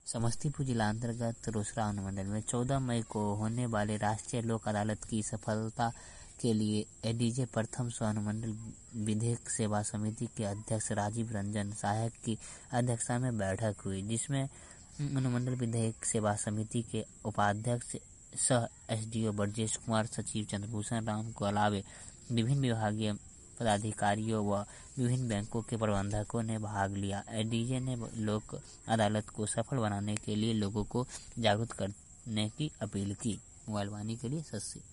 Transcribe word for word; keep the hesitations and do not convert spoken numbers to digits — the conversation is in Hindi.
समस्तीपुर जिला अंतर्गत रोसड़ा अनुमंडल में चौदह मई को होने वाले राष्ट्रीय लोक अदालत की सफलता के लिए एडीजे प्रथम स्व अनुमंडल विधिक सेवा समिति के अध्यक्ष राजीव रंजन सहायक की अध्यक्षता में बैठक हुई, जिसमें अनुमंडल विधिक सेवा समिति के उपाध्यक्ष सह एसडीओ ब्रजेश कुमार, सचिव चंद्रभूषण राम को अलावे विभिन्न विभागीय पदाधिकारियों व विभिन्न बैंकों के प्रबंधकों ने भाग लिया। एडीजे ने लोक अदालत को सफल बनाने के लिए लोगों को जागरूक करने की अपील की। मोबाइल वाणी के लिए सस्सी।